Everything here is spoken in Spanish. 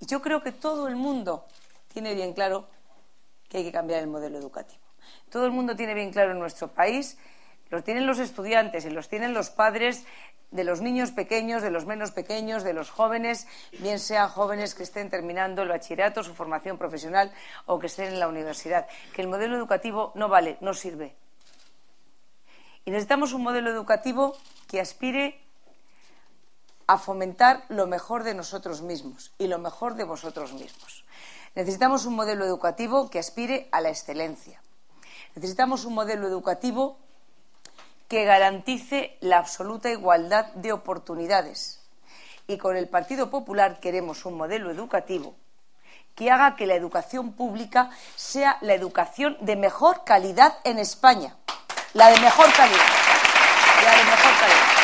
yo creo que todo el mundo tiene bien claro que hay que cambiar el modelo educativo. Todo el mundo tiene bien claro en nuestro país, lo tienen los estudiantes y los tienen los padres de los niños pequeños, de los menos pequeños, de los jóvenes, bien sean jóvenes que estén terminando el bachillerato, su formación profesional o que estén en la universidad, que el modelo educativo no vale, no sirve. Y necesitamos un modelo educativo que aspire a fomentar lo mejor de nosotros mismos y lo mejor de vosotros mismos. Necesitamos un modelo educativo que aspire a la excelencia. Necesitamos un modelo educativo que garantice la absoluta igualdad de oportunidades. Y con el Partido Popular queremos un modelo educativo que haga que la educación pública sea la educación de mejor calidad en España. La de mejor calidad. La de mejor calidad.